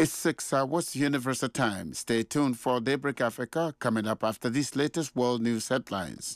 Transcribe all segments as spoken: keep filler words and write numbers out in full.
It's six hours Universal Time. Stay tuned for Daybreak Africa coming up after these latest world news headlines.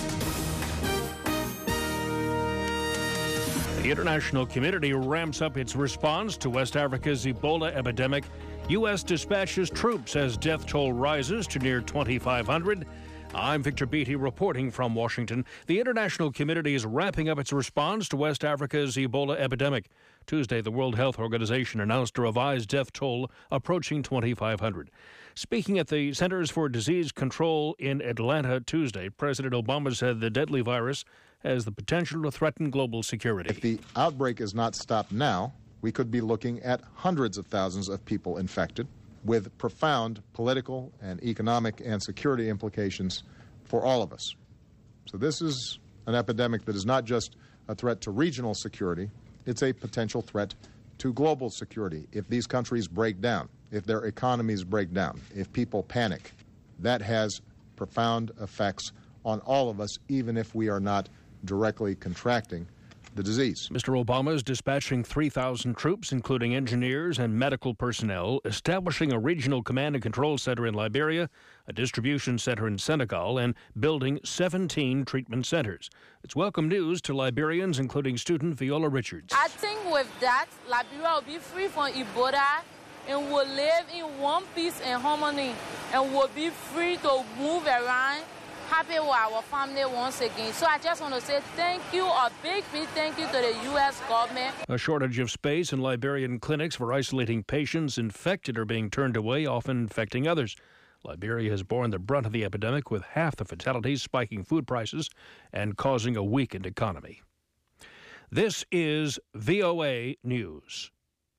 The international community ramps up its response to West Africa's Ebola epidemic. U S dispatches troops as death toll rises to near twenty-five hundred. I'm Victor Beattie reporting from Washington. The international community is ramping up its response to West Africa's Ebola epidemic. Tuesday, the World Health Organization announced a revised death toll approaching twenty-five hundred. Speaking at the Centers for Disease Control in Atlanta Tuesday, President Obama said the deadly virus has the potential to threaten global security. If the outbreak is not stopped now, we could be looking at hundreds of thousands of people infected, with profound political and economic and security implications for all of us. So this is an epidemic that is not just a threat to regional security, it's a potential threat to global security. If these countries break down, if their economies break down, if people panic, that has profound effects on all of us, even if we are not directly contracting the disease. Mister Obama is dispatching three thousand troops, including engineers and medical personnel, establishing a regional command and control center in Liberia, a distribution center in Senegal, and building seventeen treatment centers. It's welcome news to Liberians, including student Viola Richards. I think with that, Liberia will be free from Ebola and will live in one peace and harmony and will be free to move around, happy with our family once again. So I just want to say thank you, a big, big thank you to the U S government. A shortage of space in Liberian clinics for isolating patients infected are being turned away, often infecting others. Liberia has borne the brunt of the epidemic, with half the fatalities spiking food prices and causing a weakened economy. This is V O A News.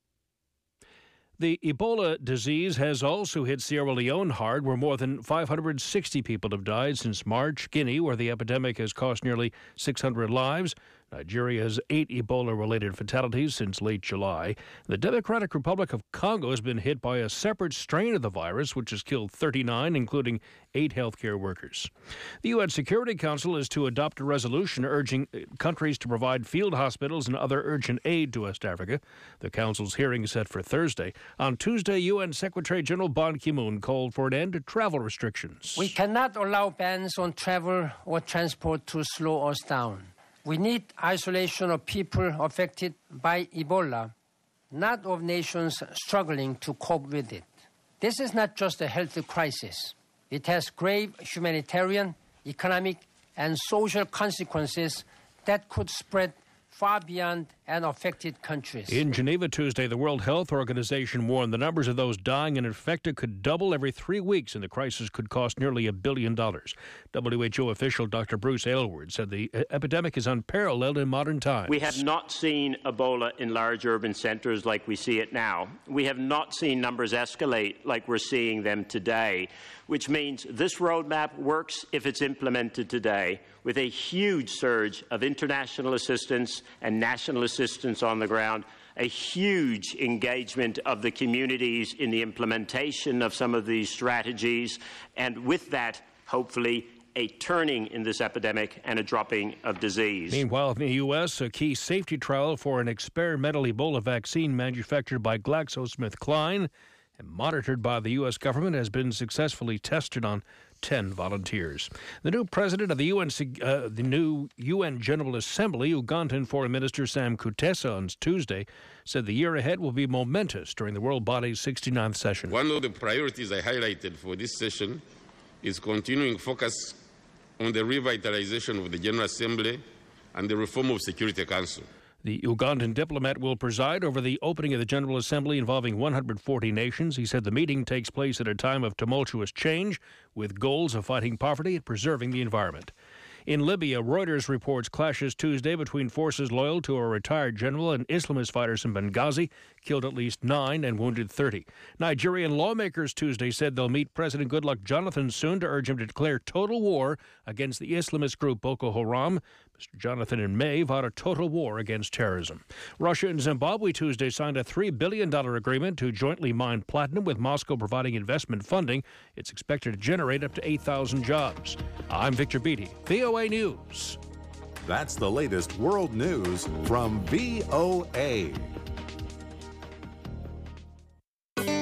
The Ebola disease has also hit Sierra Leone hard, where more than five hundred sixty people have died since March. Guinea, where the epidemic has cost nearly six hundred lives. Nigeria has eight Ebola-related fatalities since late July. The Democratic Republic of Congo has been hit by a separate strain of the virus, which has killed thirty-nine, including eight healthcare workers. The U N Security Council is to adopt a resolution urging countries to provide field hospitals and other urgent aid to West Africa. The Council's hearing is set for Thursday. On Tuesday, U N Secretary General Ban Ki-moon called for an end to travel restrictions. We cannot allow bans on travel or transport to slow us down. We need isolation of people affected by Ebola, not of nations struggling to cope with it. This is not just a health crisis. It has grave humanitarian, economic, and social consequences that could spread far beyond and affected countries. In Geneva Tuesday, the World Health Organization warned the numbers of those dying and infected could double every three weeks, and the crisis could cost nearly a billion dollars. W H O official Doctor Bruce Aylward said the epidemic is unparalleled in modern times. We have not seen Ebola in large urban centres like we see it now. We have not seen numbers escalate like we're seeing them today, which means this roadmap works if it's implemented today, with a huge surge of international assistance and national assistance on the ground, a huge engagement of the communities in the implementation of some of these strategies, and with that, hopefully, a turning in this epidemic and a dropping of disease. Meanwhile, in the U S, a key safety trial for an experimental Ebola vaccine manufactured by GlaxoSmithKline and monitored by the U S government has been successfully tested on ten volunteers. The new president of the U N, uh, the new U N General Assembly, Ugandan Foreign Minister Sam Kutesa, on Tuesday, said the year ahead will be momentous during the world body's sixty-ninth session. One of the priorities I highlighted for this session is continuing focus on the revitalization of the General Assembly and the reform of Security Council. The Ugandan diplomat will preside over the opening of the General Assembly involving one hundred forty nations. He said the meeting takes place at a time of tumultuous change, with goals of fighting poverty and preserving the environment. In Libya, Reuters reports clashes Tuesday between forces loyal to a retired general and Islamist fighters in Benghazi killed at least nine and wounded thirty. Nigerian lawmakers Tuesday said they'll meet President Goodluck Jonathan soon to urge him to declare total war against the Islamist group Boko Haram. Mister Jonathan in May vowed a total war against terrorism. Russia and Zimbabwe Tuesday signed a three billion dollars agreement to jointly mine platinum, with Moscow providing investment funding. It's expected to generate up to eight thousand jobs. I'm Victor Beattie, V O A News. That's the latest world news from V O A.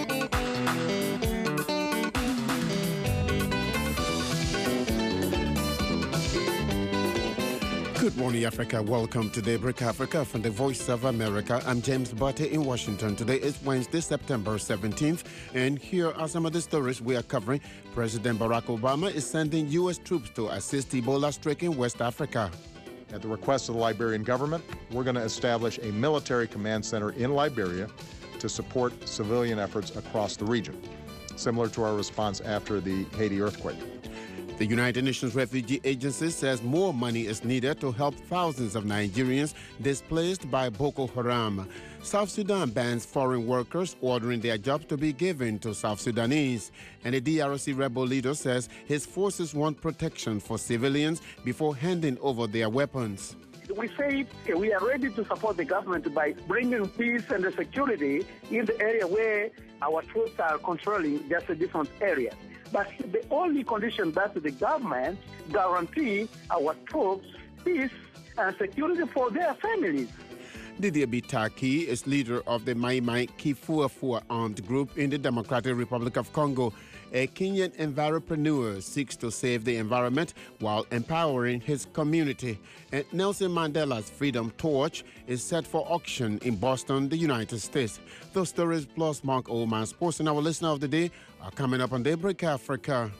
Good morning, Africa. Welcome to Daybreak Africa from the Voice of America. I'm James Butte in Washington. Today is Wednesday, September seventeenth, and here are some of the stories we are covering. President Barack Obama is sending U S troops to assist Ebola-stricken West Africa. At the request of the Liberian government, we're going to establish a military command center in Liberia to support civilian efforts across the region, similar to our response after the Haiti earthquake. The United Nations Refugee Agency says more money is needed to help thousands of Nigerians displaced by Boko Haram. South Sudan bans foreign workers, ordering their jobs to be given to South Sudanese. And the D R C rebel leader says his forces want protection for civilians before handing over their weapons. We say we are ready to support the government by bringing peace and security in the area where our troops are controlling just a different area. But the only condition that the government guarantee our troops peace and security for their families. Didier Bitaki is leader of the Mai Mai Kifuafua armed group in the Democratic Republic of Congo. A Kenyan environpreneur seeks to save the environment while empowering his community. And Nelson Mandela's Freedom Torch is set for auction in Boston, the United States. Those stories plus Mark Oman Sports and our listener of the day are coming up on Daybreak Africa.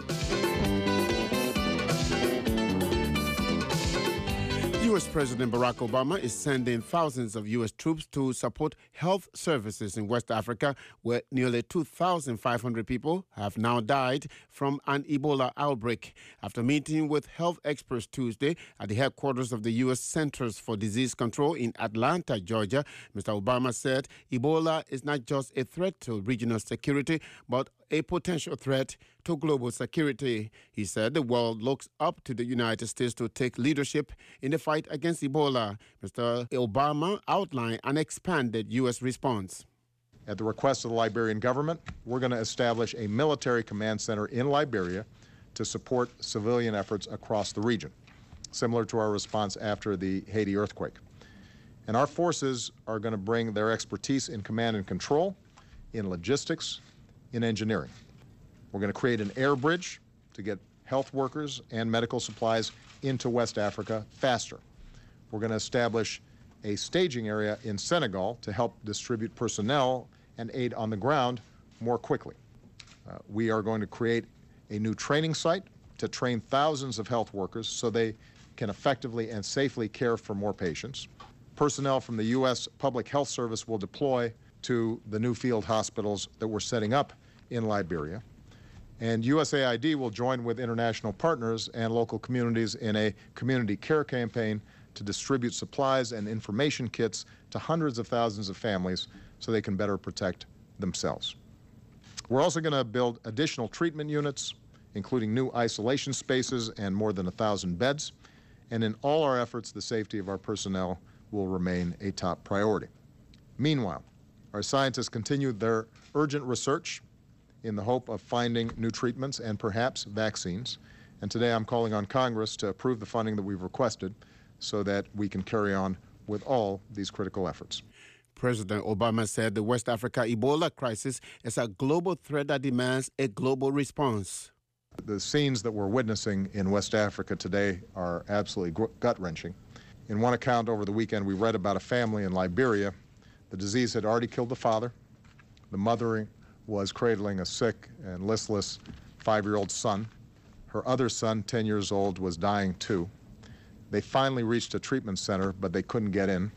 U S President Barack Obama is sending thousands of U S troops to support health services in West Africa, where nearly two thousand five hundred people have now died from an Ebola outbreak. After meeting with health experts Tuesday at the headquarters of the U S Centers for Disease Control in Atlanta, Georgia, Mister Obama said Ebola is not just a threat to regional security, but a potential threat to global security. He said the world looks up to the United States to take leadership in the fight against Ebola. Mister Obama outlined an expanded U S response. At the request of the Liberian government, we're going to establish a military command center in Liberia to support civilian efforts across the region, similar to our response after the Haiti earthquake. And our forces are going to bring their expertise in command and control, in logistics, in engineering. We're going to create an air bridge to get health workers and medical supplies into West Africa faster. We're going to establish a staging area in Senegal to help distribute personnel and aid on the ground more quickly. Uh, we are going to create a new training site to train thousands of health workers so they can effectively and safely care for more patients. Personnel from the U S Public Health Service will deploy to the new field hospitals that we're setting up in Liberia. And U S A I D will join with international partners and local communities in a community care campaign to distribute supplies and information kits to hundreds of thousands of families so they can better protect themselves. We're also going to build additional treatment units, including new isolation spaces and more than a thousand beds. And in all our efforts, the safety of our personnel will remain a top priority. Meanwhile, our scientists continue their urgent research in the hope of finding new treatments and perhaps vaccines. And today I'm calling on Congress to approve the funding that we've requested so that we can carry on with all these critical efforts. President Obama said the West Africa Ebola crisis is a global threat that demands a global response. The scenes that we're witnessing in West Africa today are absolutely gut-wrenching. In one account over the weekend, we read about a family in Liberia. The disease had already killed the father. The mother was cradling a sick and listless five-year-old son. Her other son, ten years old, was dying too. They finally reached a treatment center, but they couldn't get in,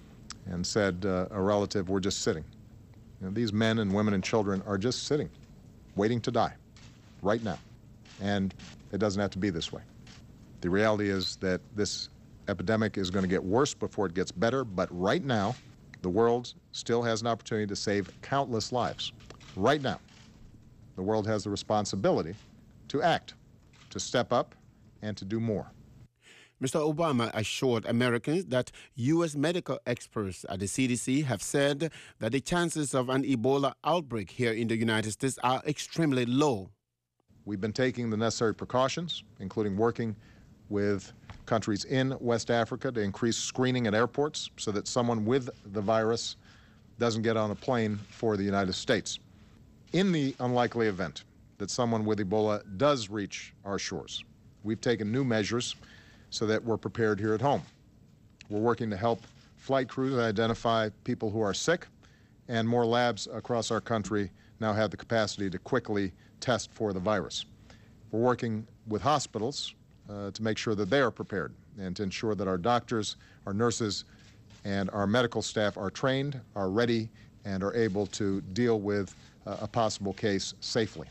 and said, uh, a relative, we're just sitting. You know, these men and women and children are just sitting, waiting to die, right now. And it doesn't have to be this way. The reality is that this epidemic is going to get worse before it gets better, but right now, the world still has an opportunity to save countless lives. Right now, the world has the responsibility to act, to step up, and to do more. Mister Obama assured Americans that U S medical experts at the C D C have said that the chances of an Ebola outbreak here in the United States are extremely low. We've been taking the necessary precautions, including working with countries in West Africa to increase screening at airports so that someone with the virus doesn't get on a plane for the United States. In the unlikely event that someone with Ebola does reach our shores, we've taken new measures so that we're prepared here at home. We're working to help flight crews identify people who are sick, and more labs across our country now have the capacity to quickly test for the virus. We're working with hospitals uh, to make sure that they are prepared and to ensure that our doctors, our nurses, and our medical staff are trained, are ready, and are able to deal with uh, a possible case safely.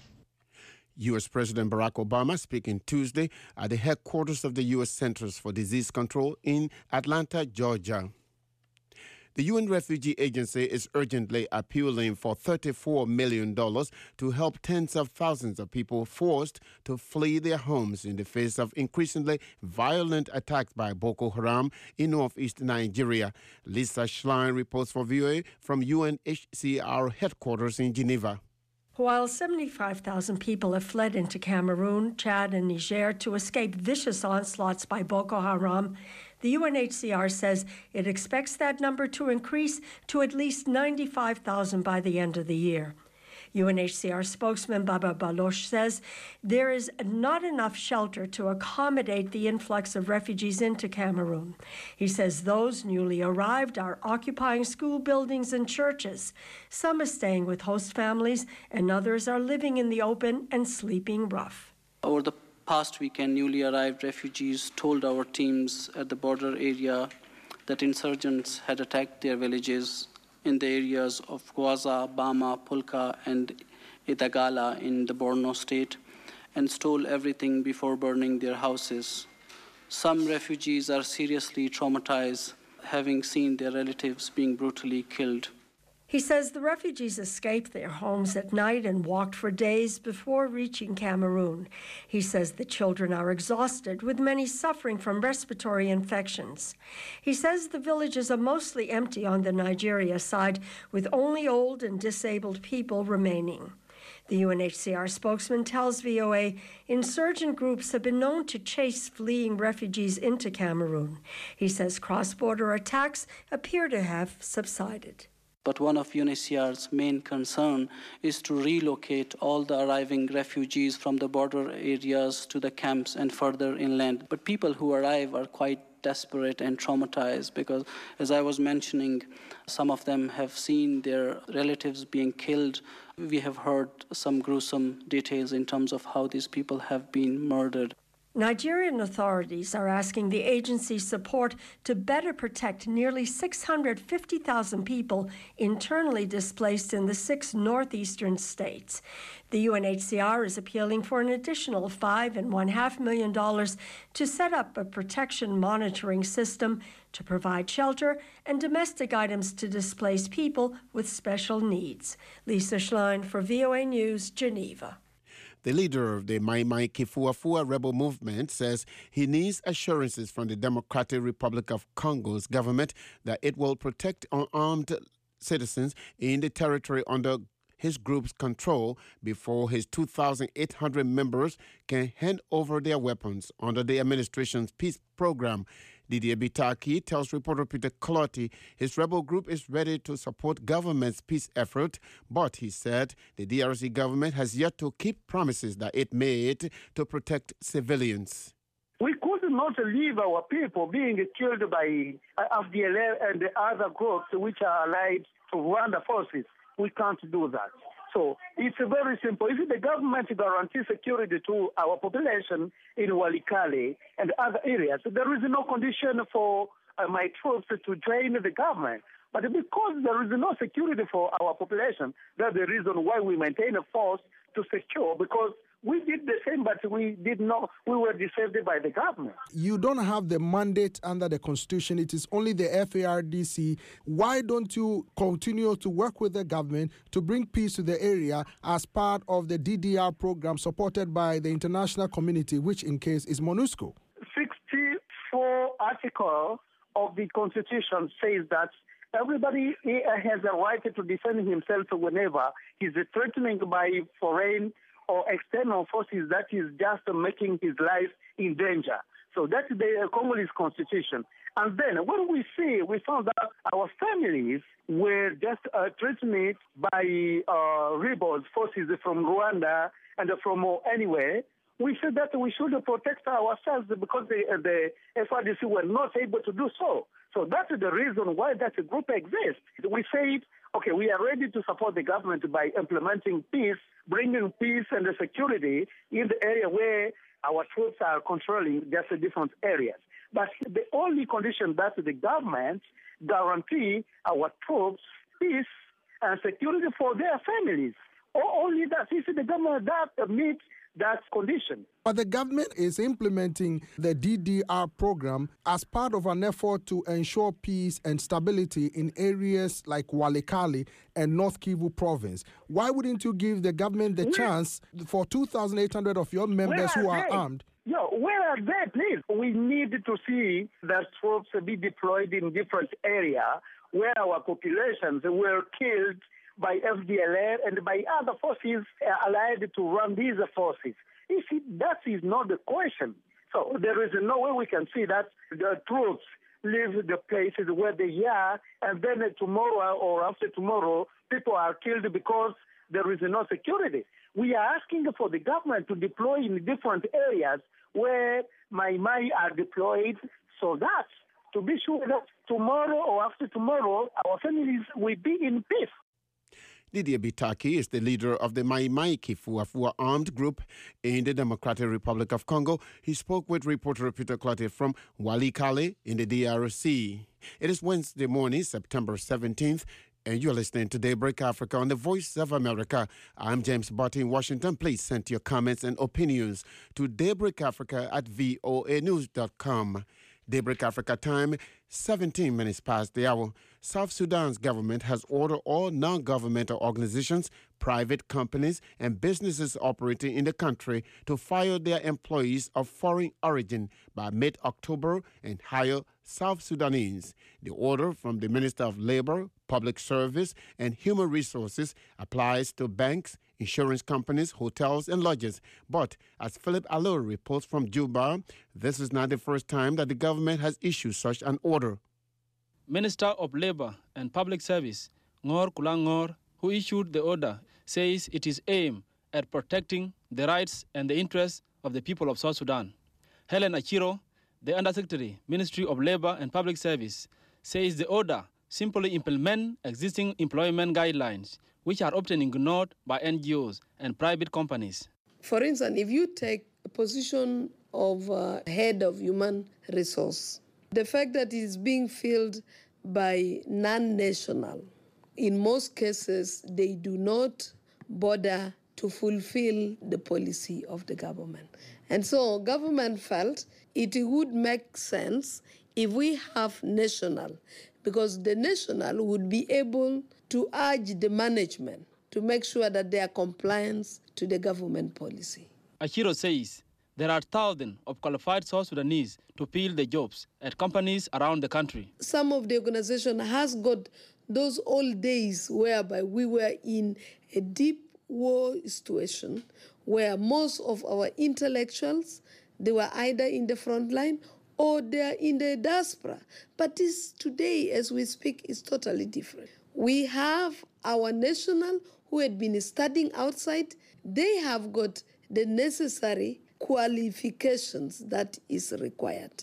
U S. President Barack Obama speaking Tuesday at the headquarters of the U S. Centers for Disease Control in Atlanta, Georgia. The U N Refugee Agency is urgently appealing for thirty-four million dollars to help tens of thousands of people forced to flee their homes in the face of increasingly violent attacks by Boko Haram in northeast Nigeria. Lisa Schlein reports for V O A from U N H C R headquarters in Geneva. While seventy-five thousand people have fled into Cameroon, Chad, and Niger to escape vicious onslaughts by Boko Haram, the U N H C R says it expects that number to increase to at least ninety-five thousand by the end of the year. U N H C R spokesman Baba Baloch says there is not enough shelter to accommodate the influx of refugees into Cameroon. He says those newly arrived are occupying school buildings and churches. Some are staying with host families, and others are living in the open and sleeping rough. Over the past weekend, newly arrived refugees told our teams at the border area that insurgents had attacked their villages in the areas of Gwaza, Bama, Pulka, and Itagala in the Borno state, and stole everything before burning their houses. Some refugees are seriously traumatized, having seen their relatives being brutally killed. He says the refugees escaped their homes at night and walked for days before reaching Cameroon. He says the children are exhausted, with many suffering from respiratory infections. He says the villages are mostly empty on the Nigeria side, with only old and disabled people remaining. The U N H C R spokesman tells V O A insurgent groups have been known to chase fleeing refugees into Cameroon. He says cross-border attacks appear to have subsided. But one of U N H C R's main concern is to relocate all the arriving refugees from the border areas to the camps and further inland. But people who arrive are quite desperate and traumatized because, as I was mentioning, some of them have seen their relatives being killed. We have heard some gruesome details in terms of how these people have been murdered. Nigerian authorities are asking the agency's support to better protect nearly six hundred fifty thousand people internally displaced in the six northeastern states. The U N H C R is appealing for an additional five and one half million dollars to set up a protection monitoring system to provide shelter and domestic items to displaced people with special needs. Lisa Schlein for V O A News, Geneva. The leader of the Mai Mai Kifuafua rebel movement says he needs assurances from the Democratic Republic of Congo's government that it will protect unarmed citizens in the territory under his group's control before his two thousand eight hundred members can hand over their weapons under the administration's peace program. Didier Bitaki tells reporter Peter Clotti his rebel group is ready to support government's peace effort, but he said the D R C government has yet to keep promises that it made to protect civilians. We could not leave our people being killed by F D L N and the other groups which are allied to Rwanda forces. We can't do that. So it's very simple. If the government guarantees security to our population in Walikale and other areas, there is no condition for uh, my troops to join the government. But because there is no security for our population, that's the reason why we maintain a force to secure, because we did the same, but we did not. We were deceived by the government. You don't have the mandate under the Constitution. It is only the F A R D C. Why don't you continue to work with the government to bring peace to the area as part of the D D R program supported by the international community, which in case is MONUSCO? sixty-four article of the Constitution says that everybody has a right to defend himself whenever he's threatened by foreign or external forces that is just making his life in danger. So that's the Congolese constitution. And then when we see, we found that our families were just uh, threatened by uh, rebels forces from Rwanda and from uh, anywhere. we said that we should protect ourselves because the, the F R D C were not able to do so. So that's the reason why that group exists. We said, okay, we are ready to support the government by implementing peace, bringing peace and security in the area where our troops are controlling just different areas. But the only condition that the government guarantee our troops peace and security for their families. Or only that if the government that meets that condition. But the government is implementing the D D R program as part of an effort to ensure peace and stability in areas like Walikale and North Kivu province. Why wouldn't you give the government the where, chance for two thousand eight hundred of your members who are they? armed? Yo, where are they, please? We need to see that troops be deployed in different areas where our populations were killed by F D L R and by other forces allied to run these forces. You see, that is not the question. So there is no way we can see that the troops leave the places where they are and then tomorrow or after tomorrow people are killed because there is no security. We are asking for the government to deploy in different areas where Mai Mai are deployed so that to be sure that tomorrow or after tomorrow our families will be in peace. Didier Bitaki is the leader of the Mai Mai Kifuafua armed group in the Democratic Republic of Congo. He spoke with reporter Peter Clotte from Walikale in the D R C. It is Wednesday morning, September seventeenth, and you're listening to Daybreak Africa on the Voice of America. I'm James Barty in Washington. Please send your comments and opinions to daybreakafrica at voa news dot com. Daybreak Africa time, seventeen minutes past the hour. South Sudan's government has ordered all non-governmental organizations, private companies, and businesses operating in the country to fire their employees of foreign origin by mid-October and hire South Sudanese. The order from the Minister of Labor, Public Service, and Human Resources applies to banks, insurance companies, hotels, and lodges. But as Philip Allure reports from Juba, this is not the first time that the government has issued such an order. Minister of Labor and Public Service, Ngor Kulangor, who issued the order, says it is aimed at protecting the rights and the interests of the people of South Sudan. Helen Achiro, the Undersecretary, Ministry of Labor and Public Service, says the order simply implement existing employment guidelines, which are often ignored by N G Os and private companies. For instance, if you take a position of uh, head of human resource, the fact that it is being filled by non-national, in most cases, they do not bother to fulfill the policy of the government. And so government felt it would make sense if we have national, because the national would be able to urge the management to make sure that they are compliant to the government policy. Achiro says there are thousands of qualified South Sudanese to fill the jobs at companies around the country. Some of the organization has got those old days whereby we were in a deep war situation where most of our intellectuals, they were either in the front line or they are in the diaspora. But this today, as we speak, is totally different. We have our national who had been studying outside. They have got the necessary qualifications that is required.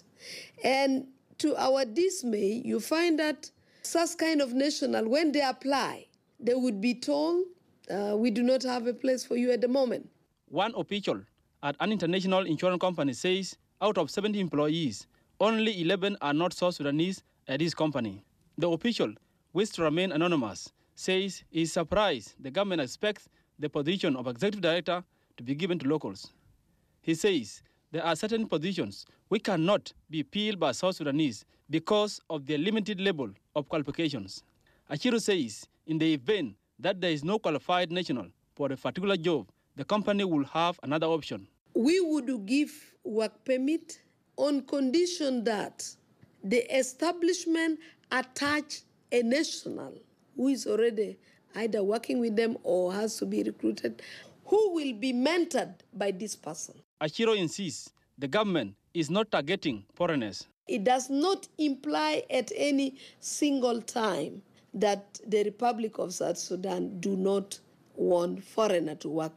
And to our dismay, you find that such kind of national, when they apply, they would be told, uh, we do not have a place for you at the moment. One official at an international insurance company says out of seventy employees, only eleven are not South Sudanese at his company. The official, which to remain anonymous, says he is surprised the government expects the position of executive director to be given to locals. He says there are certain positions which cannot be filled by South Sudanese because of their limited level of qualifications. Achiro says in the event that there is no qualified national for a particular job, the company will have another option. We would give work permit on condition that the establishment attach a national who is already either working with them or has to be recruited, who will be mentored by this person. Achiro insists the government is not targeting foreigners. It does not imply at any single time that the Republic of South Sudan do not want foreigner to work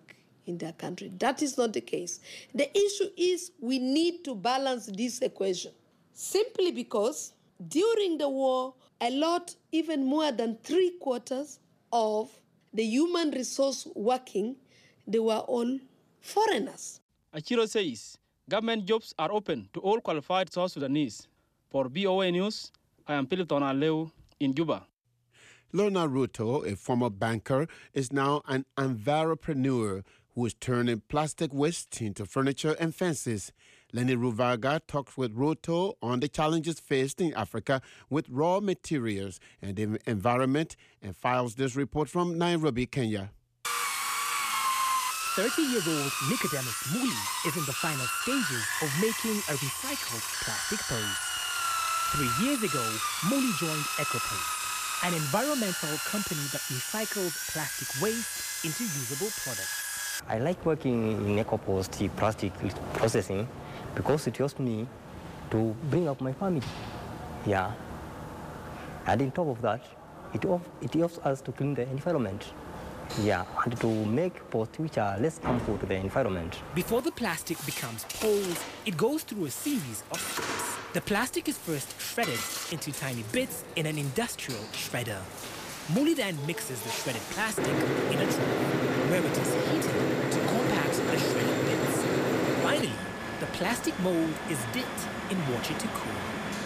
in their country. That is not the case. The issue is we need to balance this equation, simply because during the war, a lot, even more than three quarters of the human resource working, they were all foreigners. Achiro says government jobs are open to all qualified South Sudanese. For B O A News, I am Philip Tonaleu in Juba. Lorna Ruto, a former banker, is now an enviropreneur who is turning plastic waste into furniture and fences. Lenny Ruvaga talks with Ruto on the challenges faced in Africa with raw materials and the environment and files this report from Nairobi, Kenya. thirty-year-old Nicodemus Muli is in the final stages of making a recycled plastic pose. Three years ago, Muli joined EcoPost, an environmental company that recycles plastic waste into usable products. I like working in EcoPost plastic processing because it helps me to bring up my family. Yeah. And on top of that, it, it helps us to clean the environment. Yeah, and to make posts which are less harmful to the environment. Before the plastic becomes poles, it goes through a series of steps. The plastic is first shredded into tiny bits in an industrial shredder. Muli then mixes the shredded plastic in a drum, where it is heated to compact the shredded bits. Finally, the plastic mold is dipped in water to cool.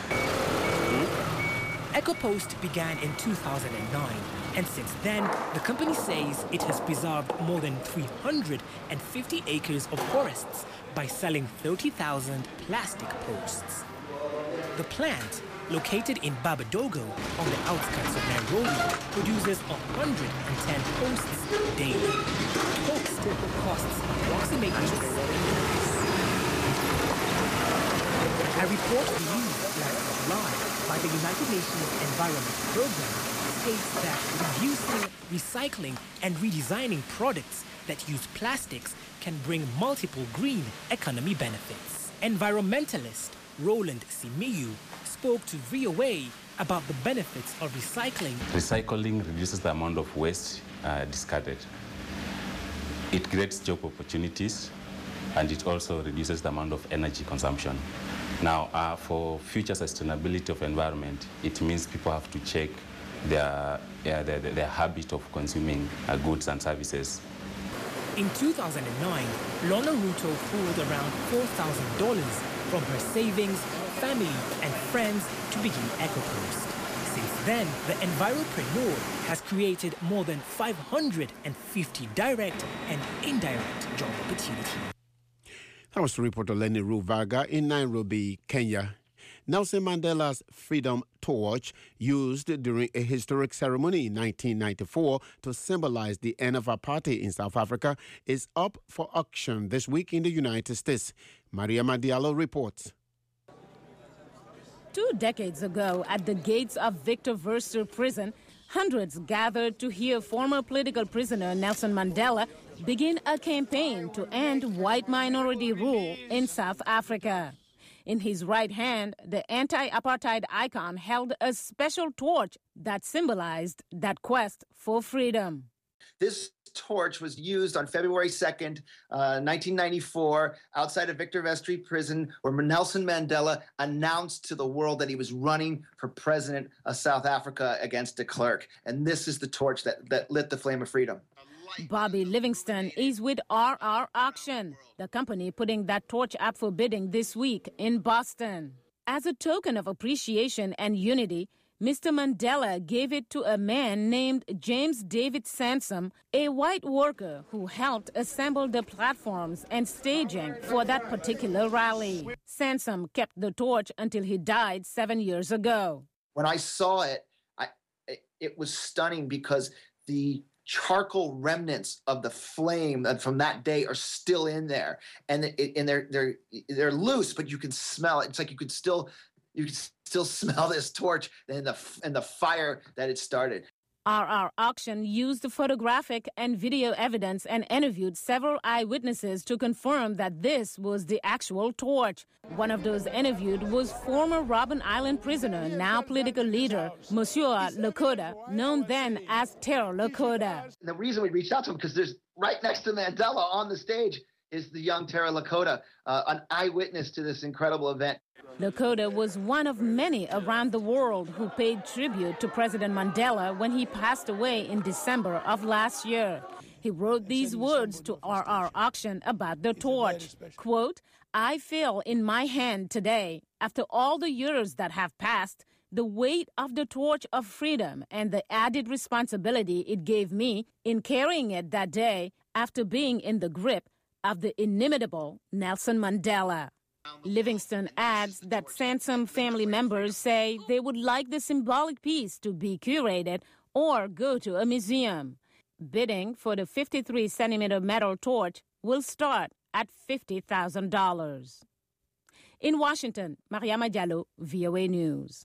EcoPost began in two thousand nine, and since then, the company says it has preserved more than three hundred fifty acres of forests by selling thirty thousand plastic posts. The plant, located in Babadogo on the outskirts of Nairobi, produces one hundred ten posts daily. Post costs approximately seven dollars. A report released last July by the United Nations Environment Program states that reducing, recycling, and redesigning products that use plastics can bring multiple green economy benefits. Environmentalist Roland Simiyu spoke to V O A about the benefits of recycling. Recycling reduces the amount of waste uh, discarded. It creates job opportunities, and it also reduces the amount of energy consumption. Now, uh, for future sustainability of environment, it means people have to check their, yeah, their, their habit of consuming uh, goods and services. In two thousand nine, Lorna Ruto pulled around four thousand dollars from her savings, family, and friends to begin EcoPost. Since then, the enviropreneur has created more than five hundred fifty direct and indirect job opportunities. That was reporter Lenny Ruvaga in Nairobi, Kenya. Nelson Mandela's Freedom Torch, used during a historic ceremony in nineteen ninety-four to symbolize the end of apartheid in South Africa, is up for auction this week in the United States. Maria Madiallo reports. Two decades ago, at the gates of Victor Verster Prison, hundreds gathered to hear former political prisoner Nelson Mandela begin a campaign to end white minority rule in South Africa. In his right hand, the anti-apartheid icon held a special torch that symbolized that quest for freedom. This torch was used on February second, uh, nineteen ninety-four, outside of Victor Verster Prison, where Nelson Mandela announced to the world that he was running for president of South Africa against de Klerk. And this is the torch that, that lit the flame of freedom. Bobby Livingston is with R R Auction, the company putting that torch up for bidding this week in Boston. As a token of appreciation and unity, Mister Mandela gave it to a man named James David Sansom, a white worker who helped assemble the platforms and staging for that particular rally. Sansom kept the torch until he died seven years ago. When I saw it, I, it, it was stunning because the charcoal remnants of the flame from that day are still in there, and it, and they're they're they're loose, but you can smell it. It's like you could still you can still smell this torch and the and the fire that it started. R R Auction used photographic and video evidence and interviewed several eyewitnesses to confirm that this was the actual torch. One of those interviewed was former Robben Island prisoner, now political leader, Monsieur Lakota, known then as Terror Lakota. The reason we reached out to him because there's right next to Mandela on the stage is the young Tara Lakota, uh, an eyewitness to this incredible event. Lakota was one of many around the world who paid tribute to President Mandela when he passed away in December of last year. He wrote these words to R R Auction about the torch. Quote, "I feel in my hand today, after all the years that have passed, the weight of the torch of freedom and the added responsibility it gave me in carrying it that day after being in the grip of the inimitable Nelson Mandela." Livingston adds that Sansom family members say they would like the symbolic piece to be curated or go to a museum. Bidding for the fifty-three centimeter metal torch will start at fifty thousand dollars. In Washington, Mariama Diallo, V O A News.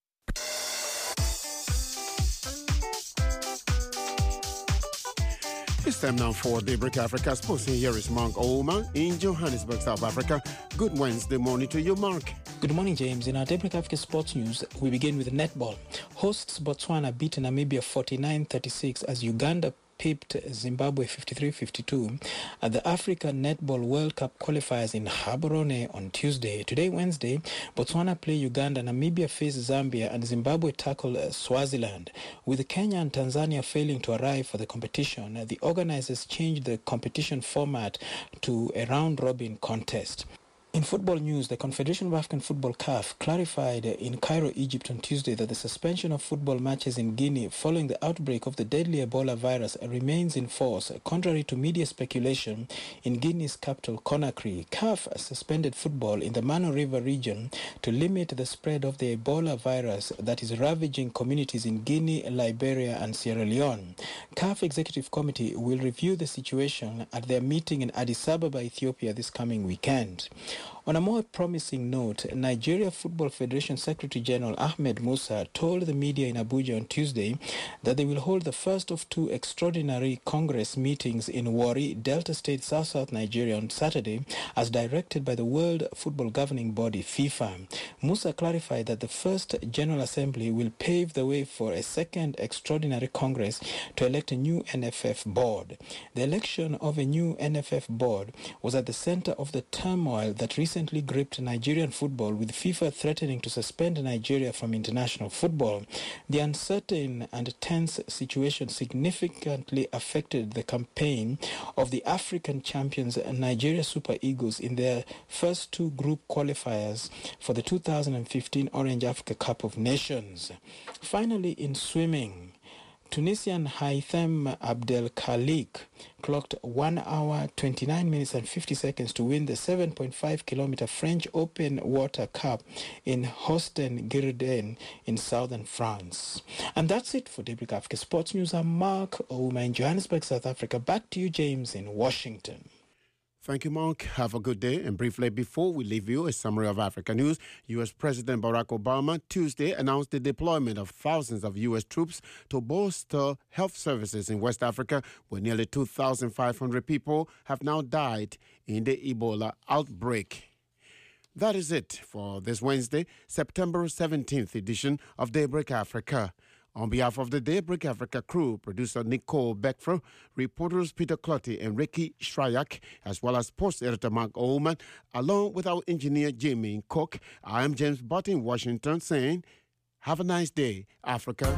It's time now for Daybreak Africa. Sports, here is Mark Ouma in Johannesburg, South Africa. Good Wednesday morning to you, Mark. Good morning, James. In our Daybreak Africa sports news, we begin with netball. Hosts Botswana beat Namibia forty-nine thirty-six as Uganda pipped Zimbabwe fifty-three fifty-two at the Africa Netball World Cup qualifiers in Gaborone on Tuesday. Today, Wednesday, Botswana play Uganda, Namibia face Zambia, and Zimbabwe tackle Swaziland. With Kenya and Tanzania failing to arrive for the competition, the organizers changed the competition format to a round-robin contest. In football news, the Confederation of African Football C A F clarified in Cairo, Egypt on Tuesday that the suspension of football matches in Guinea following the outbreak of the deadly Ebola virus remains in force, contrary to media speculation in Guinea's capital, Conakry. C A F suspended football in the Mano River region to limit the spread of the Ebola virus that is ravaging communities in Guinea, Liberia, and Sierra Leone. C A F Executive Committee will review the situation at their meeting in Addis Ababa, Ethiopia this coming weekend. On a more promising note, Nigeria Football Federation Secretary General Ahmed Musa told the media in Abuja on Tuesday that they will hold the first of two extraordinary Congress meetings in Warri, Delta State, South-South Nigeria on Saturday, as directed by the World Football Governing Body, FIFA. Musa clarified that the first General Assembly will pave the way for a second extraordinary Congress to elect a new N F F board. The election of a new N F F board was at the center of the turmoil that recently recently gripped Nigerian football, with FIFA threatening to suspend Nigeria from international football. The uncertain and tense situation significantly affected the campaign of the African champions Nigeria Super Eagles in their first two group qualifiers for the two thousand fifteen Orange Africa Cup of Nations. Finally, in swimming, Tunisian Haitham Abdelkhalik clocked one hour, twenty-nine minutes and fifty seconds to win the seven point five kilometer French Open Water Cup in Hosten-Girardin in southern France. And that's it for Daybreak Africa Sports News. I'm Mark Ouma in Johannesburg, South Africa. Back to you, James, in Washington. Thank you, Mark. Have a good day. And briefly, before we leave you, a summary of Africa news. U S President Barack Obama Tuesday announced the deployment of thousands of U S troops to bolster health services in West Africa, where nearly two thousand five hundred people have now died in the Ebola outbreak. That is it for this Wednesday, September seventeenth edition of Daybreak Africa. On behalf of the Daybreak Africa crew, producer Nicole Beckford, reporters Peter Clotty and Ricky Shryak, as well as post editor Mark Oman, along with our engineer Jamie Cook, I am James Butt in Washington saying, have a nice day, Africa.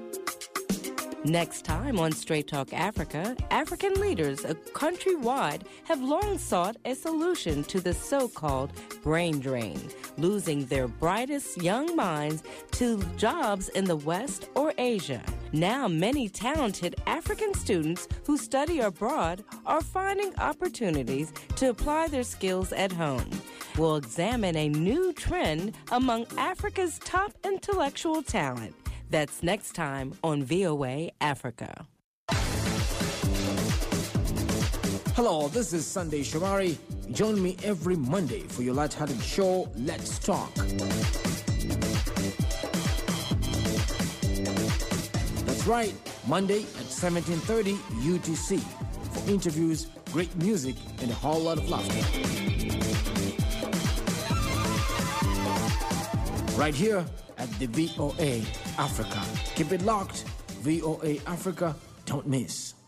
Next time on Straight Talk Africa, African leaders countrywide have long sought a solution to the so-called brain drain, losing their brightest young minds to jobs in the West or Asia. Now, many talented African students who study abroad are finding opportunities to apply their skills at home. We'll examine a new trend among Africa's top intellectual talent. That's next time on V O A Africa. Hello, this is Sunday Shomari. Join me every Monday for your light-hearted show, Let's Talk. That's right, Monday at seventeen thirty U T C for interviews, great music, and a whole lot of laughter. Right here at the V O A Africa. Keep it locked. V O A Africa, don't miss.